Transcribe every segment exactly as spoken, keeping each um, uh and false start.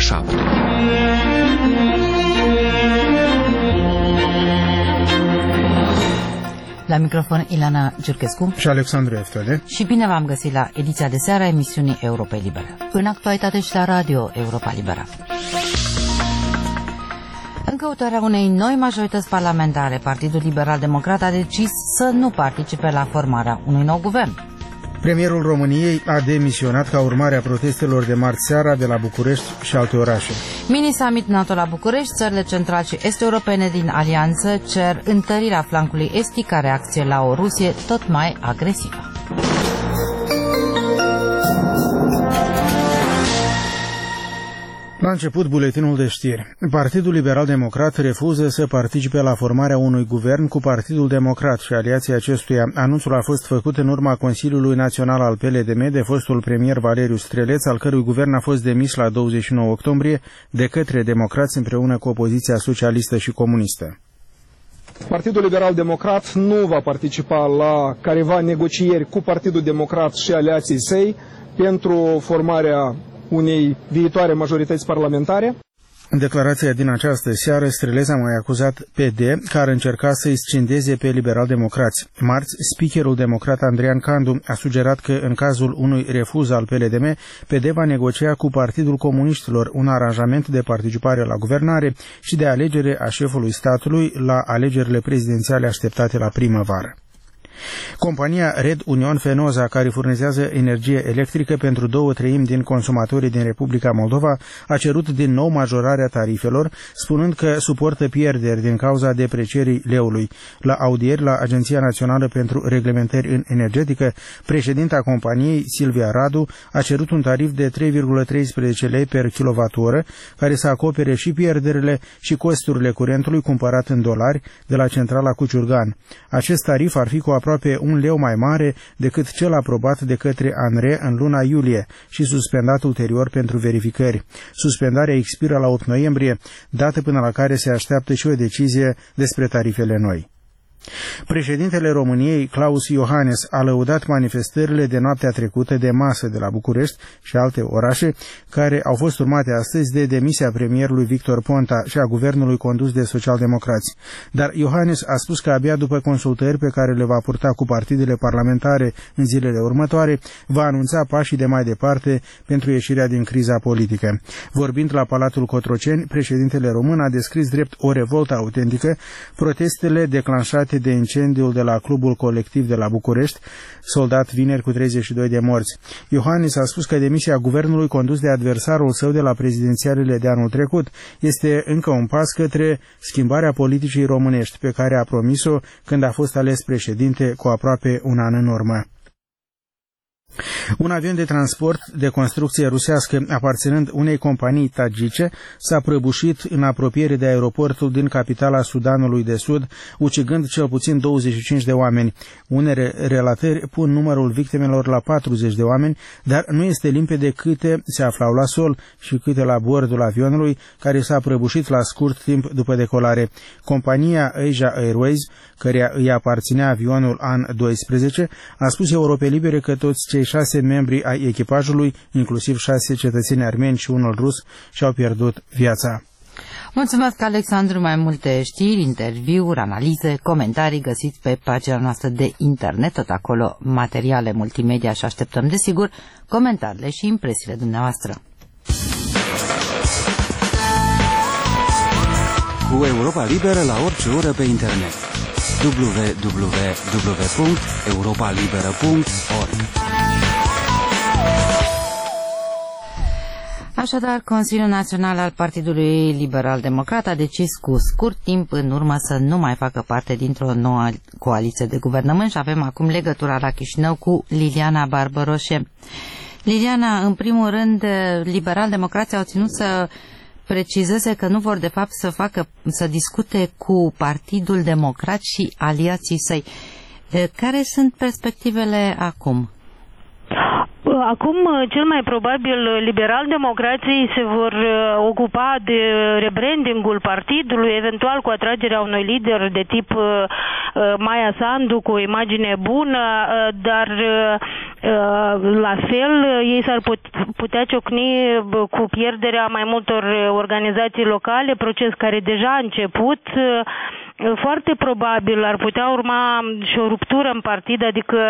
șapte. La microfon Ilana Giurchescu și Alexandru Eftode. Și bine v-am găsit la ediția de seară a emisiunii Europa Liberă. În actualitate și la Radio Europa Liberă. În căutarea unei noi majorități parlamentare, Partidul Liberal Democrat a decis să nu participe la formarea unui nou guvern. Premierul României a demisionat ca urmare a protestelor de marți seara de la București și alte orașe. Mini-summit NATO la București, țările central și est-europene din alianță cer întărirea flancului estic ca reacție la o Rusie tot mai agresivă. La început, buletinul de știri. Partidul Liberal Democrat refuză să participe la formarea unui guvern cu Partidul Democrat și aliații acestuia. Anunțul a fost făcut în urma Consiliului Național al P L D M de fostul premier Valeriu Streleț, al cărui guvern a fost demis la douăzeci și nouă octombrie de către democrați împreună cu opoziția socialistă și comunistă. Partidul Liberal Democrat nu va participa la careva negocieri cu Partidul Democrat și aliații săi pentru formarea unei viitoare majorități parlamentare. În declarația din această seară, Streleț a mai acuzat P D că ar încerca să-i scindeze pe liberal-democrați. Marți, speakerul democrat Andrian Candu a sugerat că în cazul unui refuz al P L D M, P D va negocia cu Partidul Comuniștilor un aranjament de participare la guvernare și de alegere a șefului statului la alegerile prezidențiale așteptate la primăvară. Compania Red Union Fenosa, care furnizează energie electrică pentru două treimi din consumatorii din Republica Moldova, a cerut din nou majorarea tarifelor, spunând că suportă pierderi din cauza deprecierii leului. La audieri la Agenția Națională pentru Reglementări în Energetică, președinta companiei, Silvia Radu, a cerut un tarif de trei virgulă treisprezece lei per kilowattoră, care să acopere și pierderile și costurile curentului cumpărat în dolari de la centrala Cuciurgan. Acest tarif ar fi cu aproape un leu mai mare decât cel aprobat de către ANRE în luna iulie și suspendat ulterior pentru verificări. Suspendarea expiră la opt noiembrie, dată până la care se așteaptă și o decizie despre tarifele noi. Președintele României, Klaus Iohannis, a lăudat manifestările de noaptea trecută de masă de la București și alte orașe, care au fost urmate astăzi de demisia premierului Victor Ponta și a guvernului condus de socialdemocrați. Dar Iohannis a spus că abia după consultări pe care le va purta cu partidele parlamentare în zilele următoare, va anunța pașii de mai departe pentru ieșirea din criza politică. Vorbind la Palatul Cotroceni, președintele român a descris drept o revoltă autentică protestele declanșate de incendiul de la Clubul Colectiv de la București, soldat vineri cu treizeci și doi de morți. Iohannis a spus că demisia guvernului condus de adversarul său de la prezidențialele de anul trecut este încă un pas către schimbarea politicii românești pe care a promis-o când a fost ales președinte cu aproape un an în urmă. Un avion de transport de construcție rusească aparținând unei companii tagice s-a prăbușit în apropiere de aeroportul din capitala Sudanului de Sud, ucigând cel puțin douăzeci și cinci de oameni. Unele relatări pun numărul victimelor la patruzeci de oameni, dar nu este limpede câte se aflau la sol și câte la bordul avionului, care s-a prăbușit la scurt timp după decolare. Compania Asia Airways, căreia îi aparținea avionul AN doisprezece, a spus Europei Libere că toți cei șase membri ai echipajului, inclusiv șase cetățeni armeni și unul rus, și-au pierdut viața. Mulțumesc, Alexandru. Mai multe știri, interviuri, analize, comentarii găsiți pe pagina noastră de internet, tot acolo materiale multimedia și așteptăm, desigur, comentariile și impresiile dumneavoastră. Cu Europa Liberă la orice oră pe internet. w w w punct europa liberă punct org. Așadar, Consiliul Național al Partidului Liberal Democrat a decis cu scurt timp în urmă să nu mai facă parte dintr-o nouă coaliție de guvernământ și avem acum legătura la Chișinău cu Liliana Barbăroșe. Liliana, în primul rând, liberal-democrații au ținut să precizeze că nu vor de fapt să facă, să discute cu Partidul Democrat și aliații săi. Care sunt perspectivele acum? Acum, cel mai probabil, liberal-democrații se vor ocupa de rebrandingul partidului, eventual cu atragerea unui lider de tip Maia Sandu, cu o imagine bună, dar La fel, ei s-ar putea ciocni cu pierderea mai multor organizații locale, proces care deja a început. Foarte probabil ar putea urma și o ruptură în partid, adică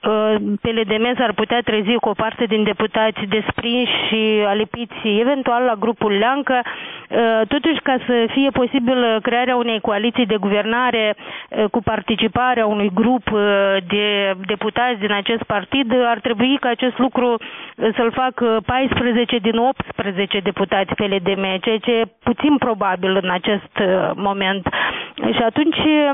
P L D M s-ar putea trezi cu o parte din deputați desprinși și alipiți eventual la grupul Leancă. Totuși, ca să fie posibil crearea unei coaliții de guvernare cu participarea unui grup de deputați din acest partid, ar trebui ca acest lucru să-l facă paisprezece din optsprezece deputați P L D M, ceea ce e puțin probabil în acest moment. Și atunci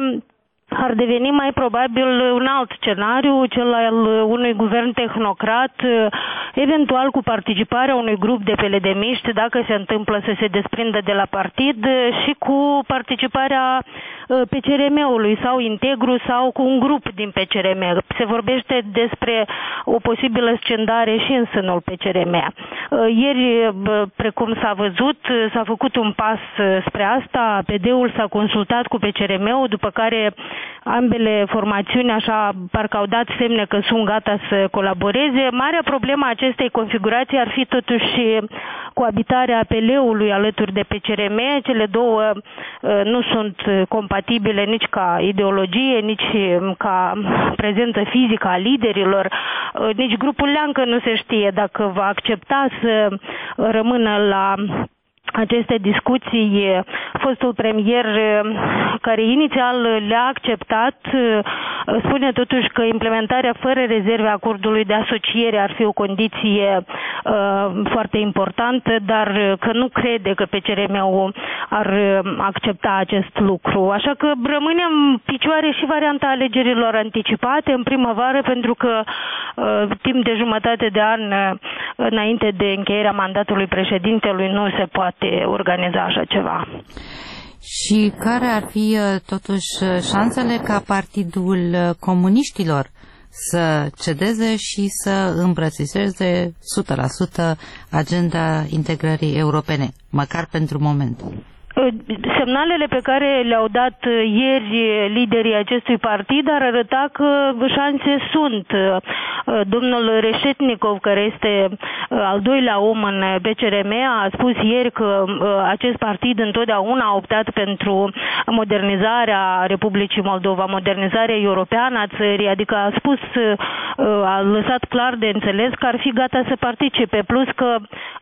ar deveni mai probabil un alt scenariu, cel al unui guvern tehnocrat, eventual cu participarea unui grup de P L D M-iști, dacă se întâmplă să se desprindă de la partid, și cu participarea P C R M-ului sau Integru sau cu un grup din P C R M. Se vorbește despre o posibilă scindare și în sânul P C R M. Ieri, precum s-a văzut, s-a făcut un pas spre asta, P D-ul s-a consultat cu P C R M-ul, după care ambele formațiuni așa parcă au dat semne că sunt gata să colaboreze. Marea problemă a acestei configurații ar fi totuși coabitarea P L-ului alături de P C R M. Cele două nu sunt compatibile nici ca ideologie, nici ca prezență fizică a liderilor. Nici grupul Leancă nu se știe dacă va accepta să rămână la aceste discuții. Fostul premier, care inițial le-a acceptat, spune totuși că implementarea fără rezerve a acordului de asociere ar fi o condiție uh, foarte importantă, dar că nu crede că P C R M-ul ar accepta acest lucru. Așa că rămâne în picioare și varianta alegerilor anticipate în primăvară, pentru că uh, timp de jumătate de an uh, înainte de încheierea mandatului președintelui nu se poate organiza așa ceva. Și care ar fi totuși șansele ca Partidul Comuniștilor să cedeze și să îmbrățișeze o sută la sută agenda integrării europene, măcar pentru moment? Semnalele pe care le-au dat ieri liderii acestui partid ar arăta că șanse sunt. Domnul Reșetnikov, care este al doilea om în P C R M, a spus ieri că acest partid întotdeauna a optat pentru modernizarea Republicii Moldova, modernizarea europeană a țării, adică a spus, a lăsat clar de înțeles că ar fi gata să participe. Plus că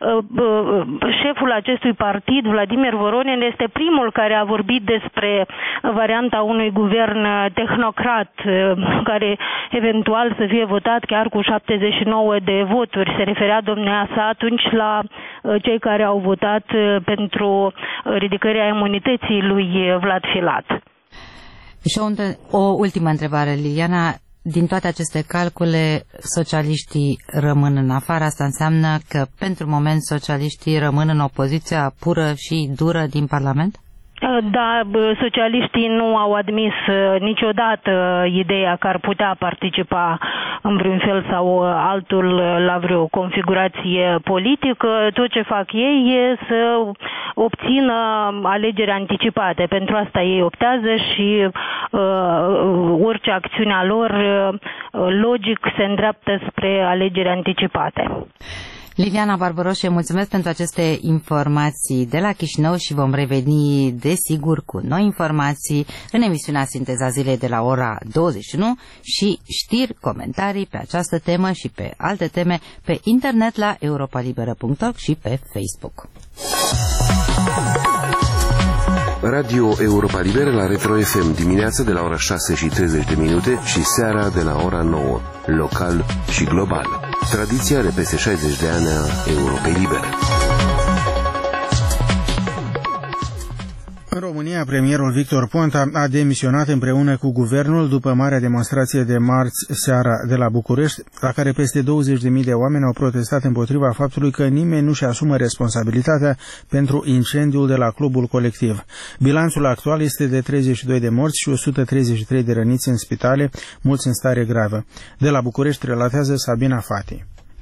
șeful acestui partid, Vladimir Voronin, este primul care a vorbit despre varianta unui guvern tehnocrat, care eventual să fie votat chiar cu șaptezeci și nouă de voturi. Se referea domnea sa atunci la cei care au votat pentru ridicarea imunității lui Vlad Filat. Și o, o ultimă întrebare, Liliana. Din toate aceste calcule, socialiștii rămân în afară. Asta înseamnă că, pentru moment, socialiștii rămân în opoziția pură și dură din Parlament? Da, socialiștii nu au admis niciodată ideea că ar putea participa în vreun fel sau altul la vreo configurație politică. Tot ce fac ei e să obțină alegeri anticipate. Pentru asta ei optează și uh, orice acțiune a lor uh, logic se îndreaptă spre alegeri anticipate. Liliana Barbaroșe, mulțumesc pentru aceste informații de la Chișinău și vom reveni, desigur, cu noi informații în emisiunea Sinteza Zilei de la ora douăzeci și unu și știri, comentarii pe această temă și pe alte teme pe internet la europa liberă punct org și pe Facebook. Radio Europa Liberă la Retro F M, dimineața de la ora șase și treizeci de minute și seara de la ora nouă, local și global. Tradiția de peste șaizeci de ani a Europei Libere. În România, premierul Victor Ponta a demisionat împreună cu guvernul după marea demonstrație de marți seara de la București, la care peste douăzeci de mii de oameni au protestat împotriva faptului că nimeni nu-și asumă responsabilitatea pentru incendiul de la clubul colectiv. Bilanțul actual este de treizeci și doi de morți și o sută treizeci și trei de răniți în spitale, mulți în stare gravă. De la București relatează Sabina Fati.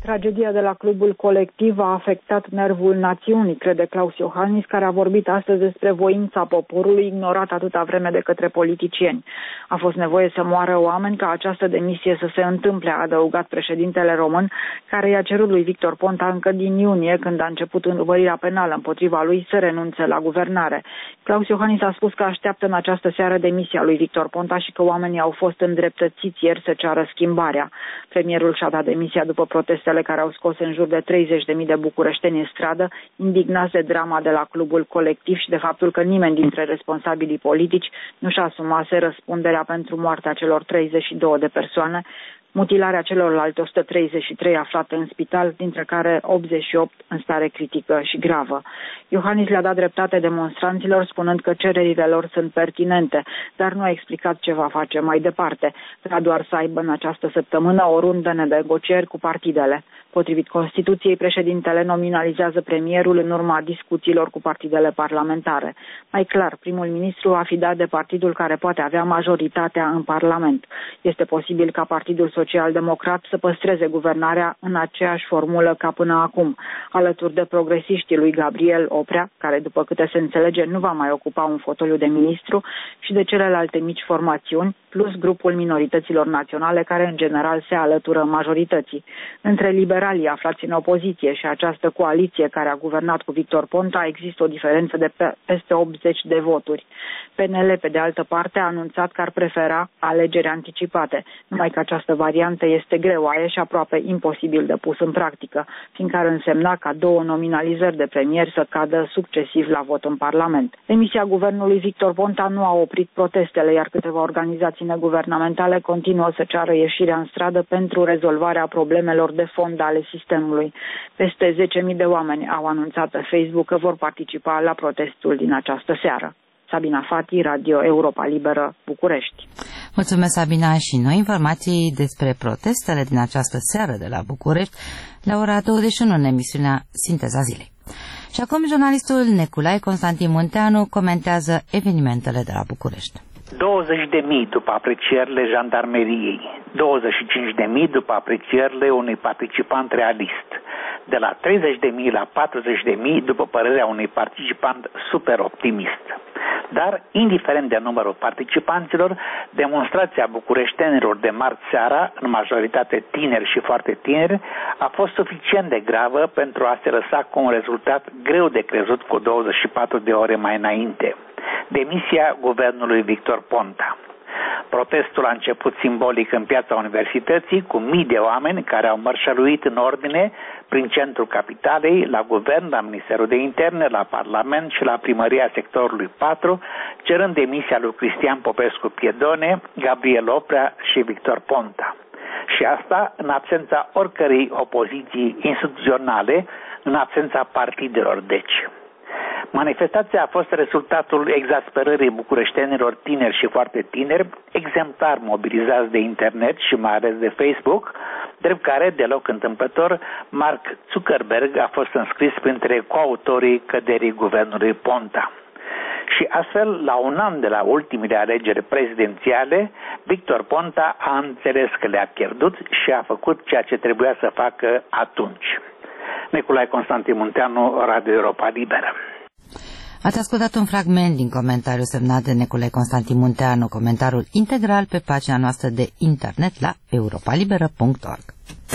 Tragedia de la clubul Colectiv a afectat nervul națiunii, crede Klaus Iohannis, care a vorbit astăzi despre voința poporului ignorată atâta vreme de către politicieni. A fost nevoie să moară oameni ca această demisie să se întâmple, a adăugat președintele român, care i-a cerut lui Victor Ponta încă din iunie, când a început urmărirea penală împotriva lui, să renunțe la guvernare. Klaus Iohannis a spus că așteaptă în această seară demisia lui Victor Ponta și că oamenii au fost îndreptățiți ieri să ceară schimbarea. Premierul și-a dat demisia după protestele care au scos în jur de treizeci de mii de bucureșteni în stradă, indignați de drama de la clubul Colectiv și de faptul că nimeni dintre responsabilii politici nu-și asumase răspunderea pentru moartea celor treizeci și două de persoane, mutilarea celorlalte o sută treizeci și trei aflate în spital, dintre care optzeci și opt în stare critică și gravă. Iohannis le-a dat dreptate demonstranților, spunând că cererile lor sunt pertinente, dar nu a explicat ce va face mai departe. Vrea doar să aibă în această săptămână o rundă de negocieri cu partidele. Potrivit Constituției, președintele nominalizează premierul în urma discuțiilor cu partidele parlamentare. Mai clar, primul ministru va fi dat de partidul care poate avea majoritatea în Parlament. Este posibil ca Partidul Social-Democrat să păstreze guvernarea în aceeași formulă ca până acum, alături de progresiștii lui Gabriel Oprea, care, după câte se înțelege, nu va mai ocupa un fotoliu de ministru, și de celelalte mici formațiuni, plus grupul minorităților naționale, care în general se alătură majorității. Între liberalii aflați în opoziție și această coaliție care a guvernat cu Victor Ponta există o diferență de pe, peste optzeci de voturi. P N L, pe de altă parte, a anunțat că ar prefera alegeri anticipate, numai că această variantă este greoaie și aproape imposibil de pus în practică, fiindcă ar însemna ca două nominalizări de premier să cadă succesiv la vot în Parlament. Demisia guvernului Victor Ponta nu a oprit protestele, iar câteva organizații neguvernamentale continuă să ceară ieșirea în stradă pentru rezolvarea problemelor de fond ale sistemului. Peste zece mii de oameni au anunțat pe Facebook că vor participa la protestul din această seară. Sabina Fati, Radio Europa Liberă, București. Mulțumesc, Sabina, și noi informații despre protestele din această seară de la București la ora douăzeci și unu în emisiunea Sinteza Zilei. Și acum jurnalistul Neculai Constantin Munteanu comentează evenimentele de la București. douăzeci de mii după aprecierile jandarmeriei, douăzeci și cinci de mii după aprecierile unui participant realist, de la treizeci de mii la patruzeci de mii după părerea unui participant super optimist. Dar, indiferent de numărul participanților, demonstrația bucureștenilor de marți seara, în majoritate tineri și foarte tineri, a fost suficient de gravă pentru a se lăsa cu un rezultat greu de crezut cu douăzeci și patru de ore mai înainte: demisia guvernului Victor Ponta. Protestul a început simbolic în piața Universității, cu mii de oameni care au mărșăluit în ordine prin centrul capitalei, la guvern, la Ministerul de Interne, la Parlament și la primăria sectorului patru, cerând demisia lui Cristian Popescu Piedone, Gabriel Oprea și Victor Ponta. Și asta în absența oricărei opoziții instituționale, în absența partidelor, deci. Manifestația a fost rezultatul exasperării bucureștenilor tineri și foarte tineri, exemplar mobilizați de internet și mai ales de Facebook, drept care, deloc întâmplător, Mark Zuckerberg a fost înscris printre coautorii căderii guvernului Ponta. Și astfel, la un an de la ultimele alegeri prezidențiale, Victor Ponta a înțeles că le-a pierdut și a făcut ceea ce trebuia să facă atunci. Neculai Constantin Munteanu, Radio Europa Liberă. Ați ascultat un fragment din comentariul semnat de Neculai Constantin Munteanu, comentariul integral pe pagina noastră de internet la europa liberă punct org.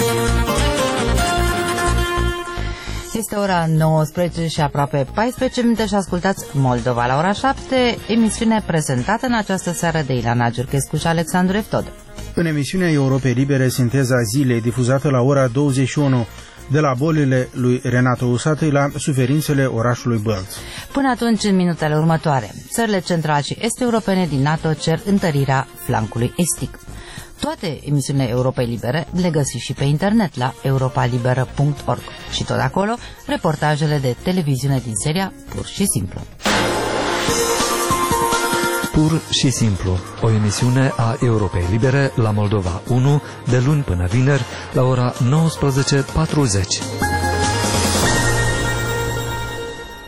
Este ora nouăsprezece și aproape paisprezece minute și ascultați Moldova la ora șapte, emisiune prezentată în această seară de Ilana Giurchescu și Alexandru Eftod. În emisiunea Europei Libere, Sinteza Zilei, difuzată la ora douăzeci și unu, de la bolile lui Renato Usatăi la suferințele orașului Bălț. Până atunci, în minutele următoare, țările central și est-europene din NATO cer întărirea flancului estic. Toate emisiunile Europei Libere le găsiți și pe internet la europa liberă punct org și tot acolo reportajele de televiziune din seria Pur și Simplu. Pur și Simplu, o emisiune a Europei Libere la Moldova unu, de luni până vineri, la ora nouăsprezece patruzeci.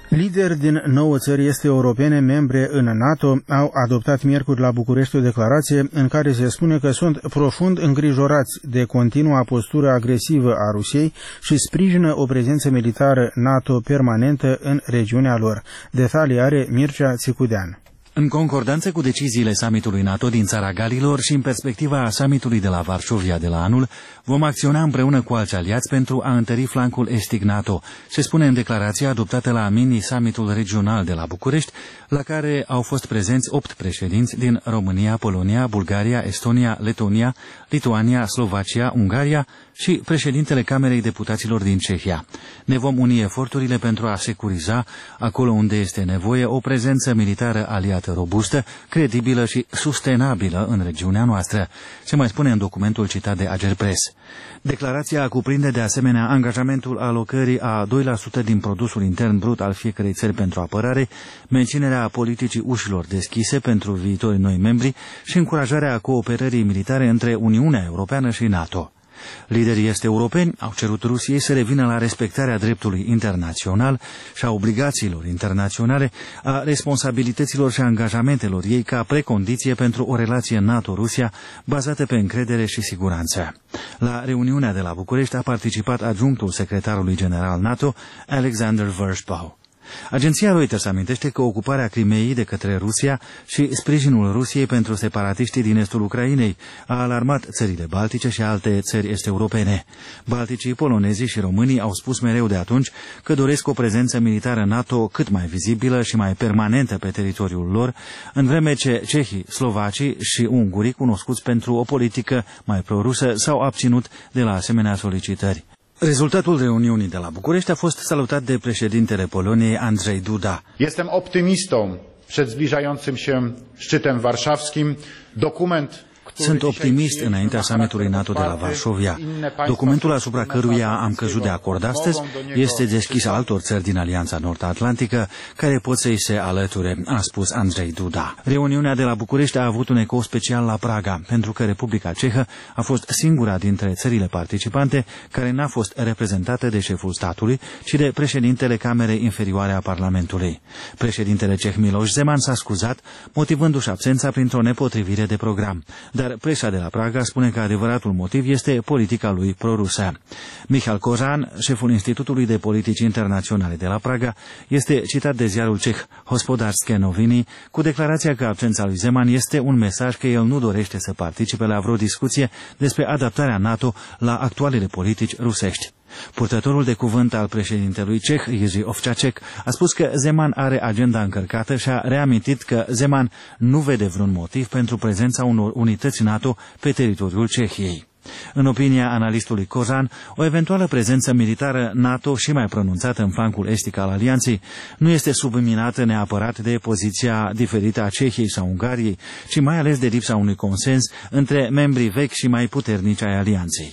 Lideri din nouă țări este europene membre în NATO au adoptat miercuri la București o declarație în care se spune că sunt profund îngrijorați de continua postură agresivă a Rusiei și sprijină o prezență militară NATO permanentă în regiunea lor. Detalii are Mircea Țicudean. În concordanță cu deciziile summitului NATO din Țara Galilor și în perspectiva summitului de la Varșovia de la anul, vom acționa împreună cu alți aliați pentru a întări flancul estic NATO, se spune în declarația adoptată la mini-summitul regional de la București, la care au fost prezenți opt președinți din România, Polonia, Bulgaria, Estonia, Letonia, Lituania, Slovacia, Ungaria și președintele Camerei Deputaților din Cehia. Ne vom uni eforturile pentru a securiza, acolo unde este nevoie, o prezență militară aliată robustă, credibilă și sustenabilă în regiunea noastră, se mai spune în documentul citat de Agerpres. Declarația cuprinde de asemenea angajamentul alocării a doi la sută din produsul intern brut al fiecărei țări pentru apărare, menținerea politicii ușilor deschise pentru viitorii noi membri și încurajarea cooperării militare între Uniunea Europeană și NATO. Liderii est europeni au cerut Rusiei să revină la respectarea dreptului internațional și a obligațiilor internaționale, a responsabilităților și angajamentelor ei ca precondiție pentru o relație NATO-Rusia bazată pe încredere și siguranță. La reuniunea de la București a participat adjunctul secretarului general NATO, Alexander Versbow. Agenția Reuters amintește că ocuparea Crimeei de către Rusia și sprijinul Rusiei pentru separatiștii din estul Ucrainei a alarmat țările baltice și alte țări est-europene. Balticii, polonezii și românii au spus mereu de atunci că doresc o prezență militară NATO cât mai vizibilă și mai permanentă pe teritoriul lor, în vreme ce cehii, slovacii și ungurii, cunoscuți pentru o politică mai prorusă, s-au abținut de la asemenea solicitări. Rezultatul reuniunii de la București a fost salutat de președintele Poloniei Andrzej Duda. Jestem optymistą przed zbliżającym się szczytem warszawskim. Dokument Sunt optimist înaintea summitului NATO de la Varșovia. Documentul asupra căruia am căzut de acord astăzi este deschis altor țări din Alianța Nord-Atlantică care pot să-i se alăture, a spus Andrzej Duda. Reuniunea de la București a avut un ecou special la Praga, pentru că Republica Cehă a fost singura dintre țările participante care n-a fost reprezentată de șeful statului, ci de președintele Camerei Inferioare a Parlamentului. Președintele ceh Miloš Zeman s-a scuzat, motivându-și absența printr-o nepotrivire de program. Dar presa de la Praga spune că adevăratul motiv este politica lui prorusă. Michal Kozan, șeful Institutului de Politici Internaționale de la Praga, este citat de ziarul ceh Hospodarske Noviny cu declarația că absența lui Zeman este un mesaj că el nu dorește să participe la vreo discuție despre adaptarea NATO la actualele politici rusești. Purtătorul de cuvânt al președintelui ceh, Jiří Ovčáček, a spus că Zeman are agenda încărcată și a reamintit că Zeman nu vede vreun motiv pentru prezența unor unități NATO pe teritoriul Cehiei. În opinia analistului Kozan, o eventuală prezență militară NATO și mai pronunțată în flancul estic al alianței nu este subminată neapărat de poziția diferită a Cehiei sau Ungariei, ci mai ales de lipsa unui consens între membrii vechi și mai puternici ai alianței.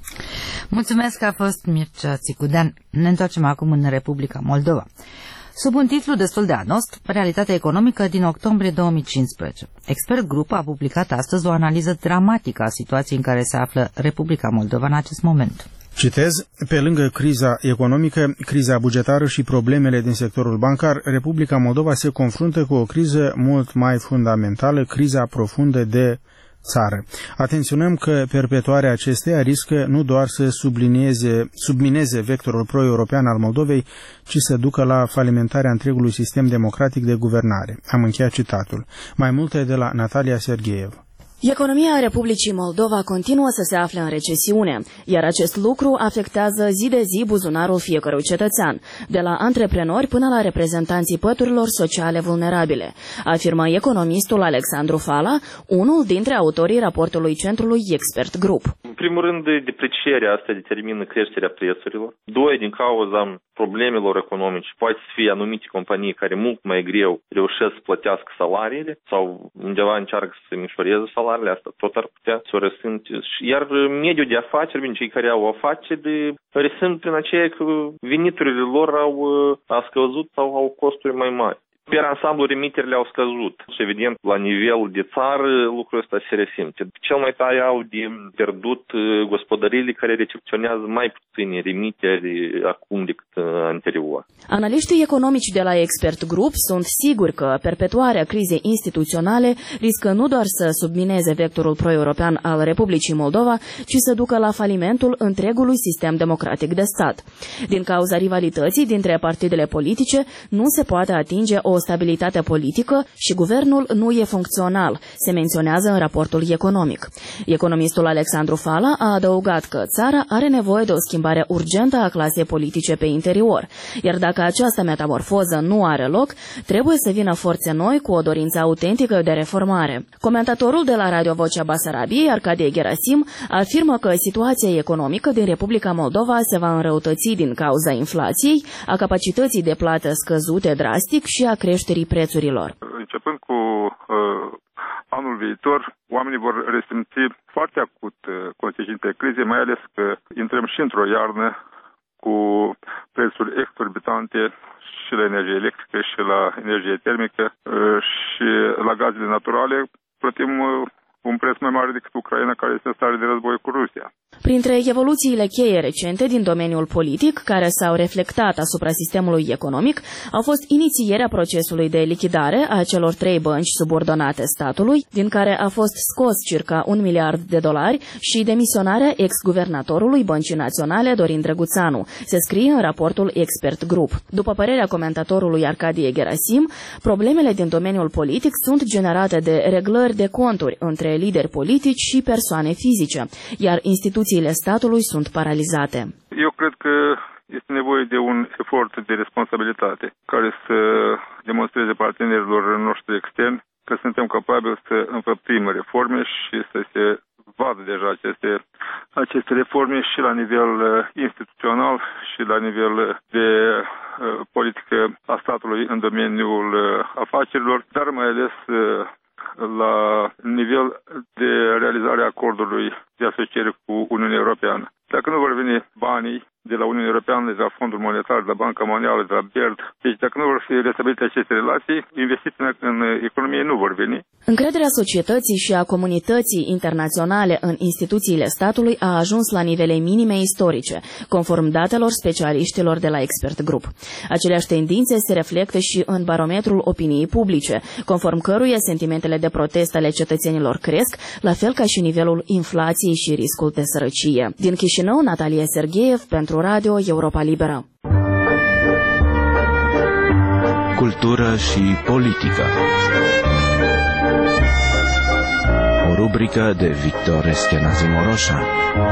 Mulțumesc că a fost Mircea Țicudean. Ne întoarcem acum în Republica Moldova. Sub un titlu destul de anost, Realitatea economică din octombrie două mii cincisprezece. Expert Group a publicat astăzi o analiză dramatică a situației în care se află Republica Moldova în acest moment. Citez, pe lângă criza economică, criza bugetară și problemele din sectorul bancar, Republica Moldova se confruntă cu o criză mult mai fundamentală, criza profundă de țară. Atenționăm că perpetuarea acesteia riscă nu doar să sublinieze, submineze vectorul pro-european al Moldovei, ci să ducă la falimentarea întregului sistem democratic de guvernare. Am încheiat citatul. Mai multe de la Natalia Sergeev. Economia Republicii Moldova continuă să se afle în recesiune, iar acest lucru afectează zi de zi buzunarul fiecărui cetățean, de la antreprenori până la reprezentanții păturilor sociale vulnerabile, afirmă economistul Alexandru Fala, unul dintre autorii raportului centrului Expert Group. În primul rând, deprecierea asta determină creșterea prețurilor. Doi, din cauza problemelor economice, poate să fie anumite companii care mult mai greu reușesc să plătească salariile sau undeva încearcă să mișoreze salariile, asta tot ar putea să o resimte. Iar mediul de afaceri, din cei care au afaceri, resimt prin aceea că veniturile lor au a scăzut sau au costuri mai mari. Pe ansamblu, remiterile au scăzut și, evident, la nivel de țară, lucrul ăsta se resimte. Cel mai tare au de pierdut gospodăriile care recepționează mai puține remiteri acum decât anterior. Analiștii economici de la Expert Group sunt siguri că perpetuarea crizei instituționale riscă nu doar să submineze vectorul pro-european al Republicii Moldova, ci să ducă la falimentul întregului sistem democratic de stat. Din cauza rivalității dintre partidele politice, nu se poate atinge o stabilitate politică și guvernul nu e funcțional, se menționează în raportul economic. Economistul Alexandru Fala a adăugat că țara are nevoie de o schimbare urgentă a clasei politice pe interior, iar dacă această metamorfoză nu are loc, trebuie să vină forțe noi cu o dorință autentică de reformare. Comentatorul de la Radio Vocea Basarabiei, Arcadie Gerasim, afirmă că situația economică din Republica Moldova se va înrăutăți din cauza inflației, a capacității de plată scăzute drastic și a creșterii prețurilor. Începând cu uh, anul viitor, oamenii vor resimți foarte acut uh, consecințele crizei, mai ales că intrăm și într-o iarnă cu prețuri exorbitante și la energie electrică și la energie termică uh, și la gazele naturale. Plătim uh, un preț mai mare decât Ucraina, care este în stare de război cu Rusia. Printre evoluțiile cheie recente din domeniul politic, care s-au reflectat asupra sistemului economic, au fost inițierea procesului de lichidare a celor trei bănci subordonate statului, din care a fost scos circa un miliard de dolari, și demisionarea ex-guvernatorului Băncii Naționale, Dorin Drăguțanu, se scrie în raportul Expert Group. După părerea comentatorului Arcadie Gerasim, problemele din domeniul politic sunt generate de reglări de conturi între lideri politici și persoane fizice, iar instituțiile statului sunt paralizate. Eu cred că este nevoie de un efort de responsabilitate care să demonstreze partenerilor noștri externi că suntem capabili să înfăptuim reforme și să se vadă deja aceste, aceste reforme și la nivel instituțional și la nivel de uh, politică a statului în domeniul uh, afacerilor, dar mai ales uh, la nivel de realizare a acordului de asociere cu Uniunea Europeană. Dacă nu vor veni banii de la Uniunea Europeană, de la Fondul Monetar, de la Banca Mondială, de la B E R D, deci dacă nu vor fi restabilite aceste relații, investiții în economie nu vor veni. Încrederea societății și a comunității internaționale în instituțiile statului a ajuns la nivele minime istorice, conform datelor specialiștilor de la Expert Group. Aceleași tendințe se reflectă și în barometrul opiniei publice, conform căruia sentimentele de protest ale cetățenilor cresc, la fel ca și nivelul inflației și riscul de sărăcie. Din Chișinău, Natalia Sergeev, pentru Radio Europa Liberă. Cultură și politică. O rubrică de Victor Eschenazi Moroșa.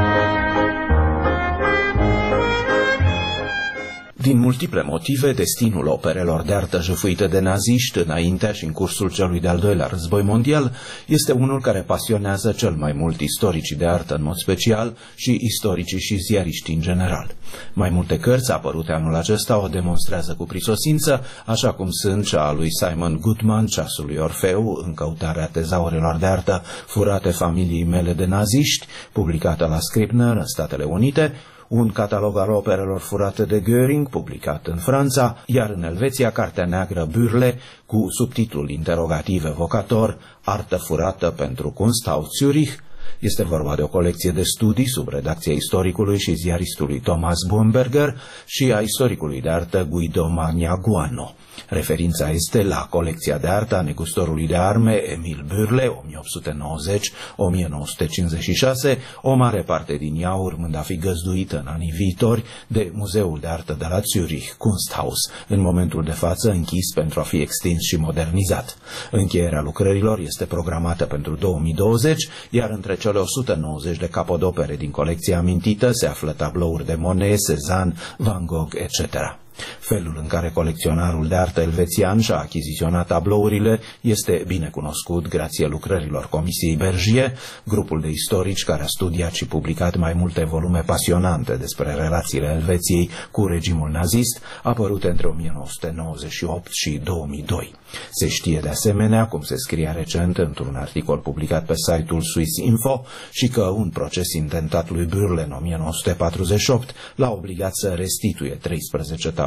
Din multiple motive, destinul operelor de artă jefuite de naziști înaintea și în cursul celui de-al doilea război mondial este unul care pasionează cel mai mult istoricii de artă în mod special și istoricii și ziariștii în general. Mai multe cărți apărute anul acesta o demonstrează cu prisosință, așa cum sunt cea a lui Simon Goodman, Ceasul lui Orfeu, în căutarea tezaurelor de artă furate familiei mele de naziști, publicată la Scribner în Statele Unite, un catalog al operelor furate de Göring, publicat în Franța, iar în Elveția Cartea Neagră Bürle, cu subtitlul interrogativ evocator, Artă furată pentru Kunsthaus Zürich. Este vorba de o colecție de studii sub redacția istoricului și ziaristului Thomas Bumberger și a istoricului de artă Guido Magnaguano. Referința este la colecția de artă a negustorului de arme Emil Bürle, o mie opt sute nouăzeci - o mie nouă sute cincizeci și șase, o mare parte din ea urmând a fi găzduită în anii viitori de Muzeul de Artă de la Zürich, Kunsthaus, în momentul de față închis pentru a fi extins și modernizat. Încheierea lucrărilor este programată pentru două mii douăzeci, iar între cele o sută nouăzeci de capodopere din colecția amintită se află tablouri de Monet, Cézanne, Van Gogh, et cetera. Felul în care colecționarul de artă elvețian și-a achiziționat tablourile este bine cunoscut grație lucrărilor Comisiei Bergier, grupul de istorici care a studiat și publicat mai multe volume pasionante despre relațiile Elveției cu regimul nazist, apărute între o mie nouă sute nouăzeci și opt și două mii doi. Se știe de asemenea, cum se scria recent într-un articol publicat pe site-ul Swiss Info, și că un proces intentat lui Bürle în o mie nouă sute patruzeci și opt l-a obligat să restituie treisprezece tablouri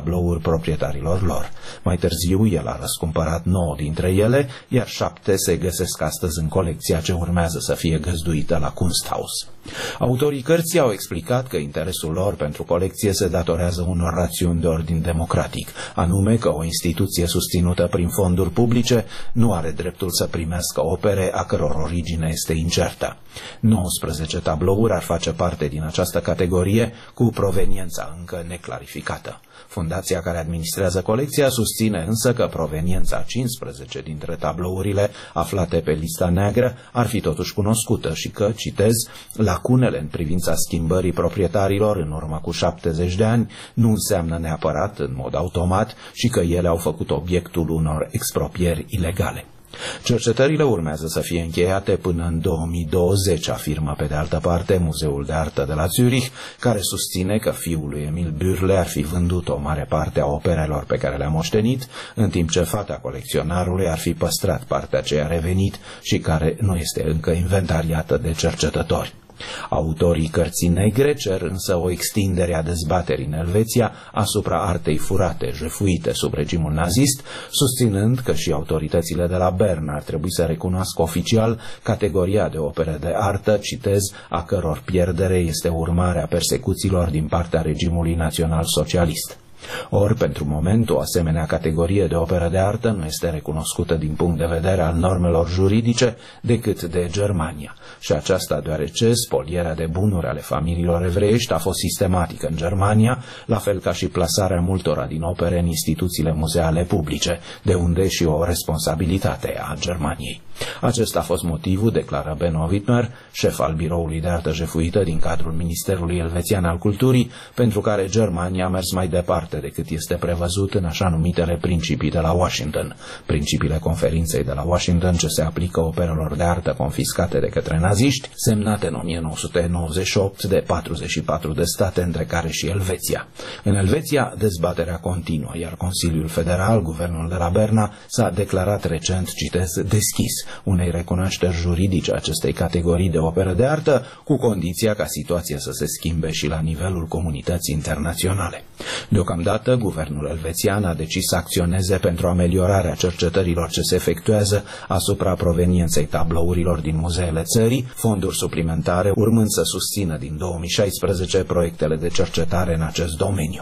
tablouri proprietarilor lor. Mai târziu, el a răscumpărat nouă dintre ele, iar șapte se găsesc astăzi în colecția ce urmează să fie găzduită la Kunsthaus. Autorii cărții au explicat că interesul lor pentru colecție se datorează unor rațiuni de ordin democratic, anume că o instituție susținută prin fonduri publice nu are dreptul să primească opere a căror origine este incertă. nouăsprezece tablouri ar face parte din această categorie cu proveniența încă neclarificată. Fundația care administrează colecția susține însă că proveniența a cincisprezece dintre tablourile aflate pe lista neagră ar fi totuși cunoscută și că, citez, lacunele în privința schimbării proprietarilor în urmă cu șaptezeci de ani nu înseamnă neapărat în mod automat și că ele au făcut obiectul unor expropieri ilegale. Cercetările urmează să fie încheiate până în două mii douăzeci, afirmă pe de altă parte Muzeul de Artă de la Zurich, care susține că fiul lui Emil Bürle ar fi vândut o mare parte a operelor pe care le-a moștenit, în timp ce fata colecționarului ar fi păstrat partea ce i-a revenit și care nu este încă inventariată de cercetători. Autorii cărții negre cer însă o extindere a dezbaterii în Elveția asupra artei furate, jefuite sub regimul nazist, susținând că și autoritățile de la Berna ar trebui să recunoască oficial categoria de opere de artă, citez, a căror pierdere este urmarea persecuțiilor din partea regimului național-socialist. Ori, pentru moment, o asemenea categorie de operă de artă nu este recunoscută din punct de vedere al normelor juridice decât de Germania. Și aceasta deoarece spolierea de bunuri ale familiilor evreiești a fost sistematică în Germania, la fel ca și plasarea multora din opere în instituțiile muzeale publice, de unde și o responsabilitate a Germaniei. Acesta a fost motivul, declară Benno Wittmer, șef al biroului de artă jefuită din cadrul Ministerului Elvețian al Culturii, pentru care Germania a mers mai departe decât este prevăzut în așa numitele principii de la Washington. Principiile conferinței de la Washington ce se aplică operelor de artă confiscate de către naziști, semnate în o mie nouă sute nouăzeci și opt de patruzeci și patru de state, între care și Elveția. În Elveția, dezbaterea continuă, iar Consiliul Federal, guvernul de la Berna, s-a declarat recent, citez, deschis unei recunoașteri juridice acestei categorii de operă de artă, cu condiția ca situația să se schimbe și la nivelul comunității internaționale. Deocamdată, guvernul elvețian a decis să acționeze pentru ameliorarea cercetărilor ce se efectuează asupra provenienței tablourilor din muzeele țării, fonduri suplimentare urmând să susțină din două mii șaisprezece proiectele de cercetare în acest domeniu.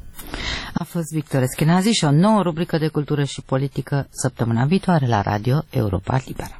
A fost Victor Eschenazi și o nouă rubrică de cultură și politică săptămâna viitoare la Radio Europa Liberă.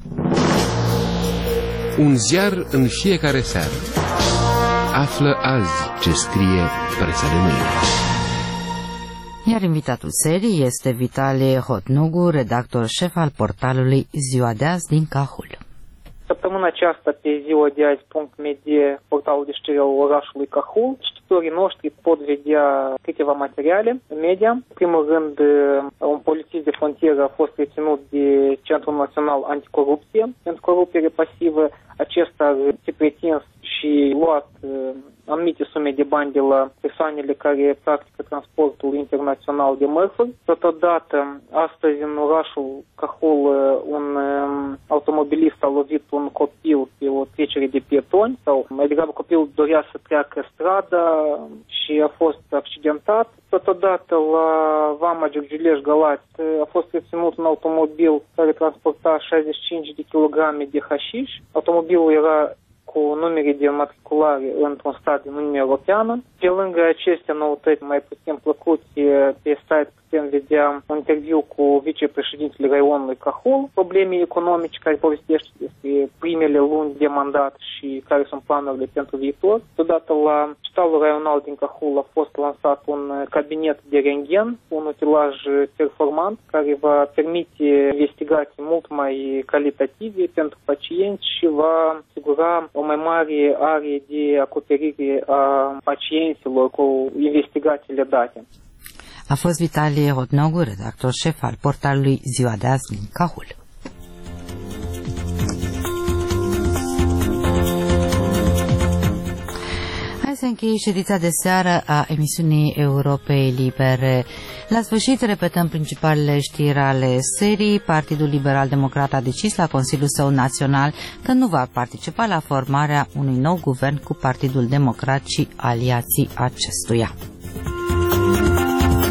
Un ziar în fiecare seară. Află azi ce scrie presa de mâine. Iar invitatul serii este Vitalie Hotnogu, redactor șef al portalului Ziua de azi din Cahul. Săptămâna aceasta, pe ziua de azi punct media, portalul de știri al orașului Cahul, cititorii noștri pot vedea câteva materiale media. În primul rând, un polițist de frontieră a fost reținut de Centrul Național Anticorupție pentru corupere pasivă. Acesta ar fi pretins și luat anumite sume de bani de la persoanele care practică transportul internațional de mărfuri. Totodată, astăzi în orașul Cahul, un automobilist a lovit un copil pe o trecere de pietoni, sau mai degrabă copilul dorea să treacă strada și a fost accidentat. Totodată, la Vama Giurgiuleș Galați a fost reținut un automobil care transporta șaizeci și cinci de kilograme de hașiș. Automobilul era cu numere de matriculare într-un stat din Uniunea Europeană. Pe lângă aceste noutăți mai puțin plăcuți, pe site putem vedea un interviu cu vicepreședintele raionului Cahul, probleme economice care povestește despre primele luni de mandat și care sunt planurile pentru viitor. Totodată la Spitalul Raional din Cahul a fost lansat un cabinet de rentgen, un utilaj performant care va permite investigații mult mai calitative pentru pacienți și va asigura o mai mare are de acoperire a pacienților cu investigațiile date. A fost Vitalie Hotnogu, redactor șef al portalului Ziua de azi din Cahul. Hai să încheie ședința de seară a emisiunii Europei Libere. La sfârșit repetăm principalele știri ale serii. Partidul Liberal Democrat a decis la Consiliul său național că nu va participa la formarea unui nou guvern cu Partidul Democrat și aliații acestuia.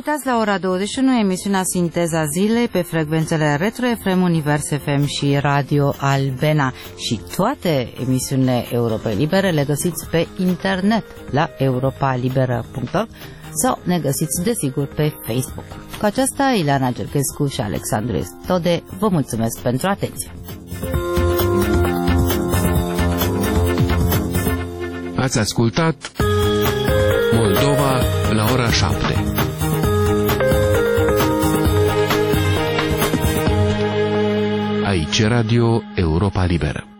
uitați la ora douăzeci și unu emisiunea Sinteza Zilei pe frecvențele Retro F M, Univers F M și Radio Albena. Și toate emisiunile Europa Libere le găsiți pe internet la europa liberă punct org sau ne găsiți desigur pe Facebook. Cu aceasta, Ileana Gerchescu și Alexandru Estode vă mulțumesc pentru atenție. Ați ascultat Moldova la ora șapte. Aici Radio Europa Liberă.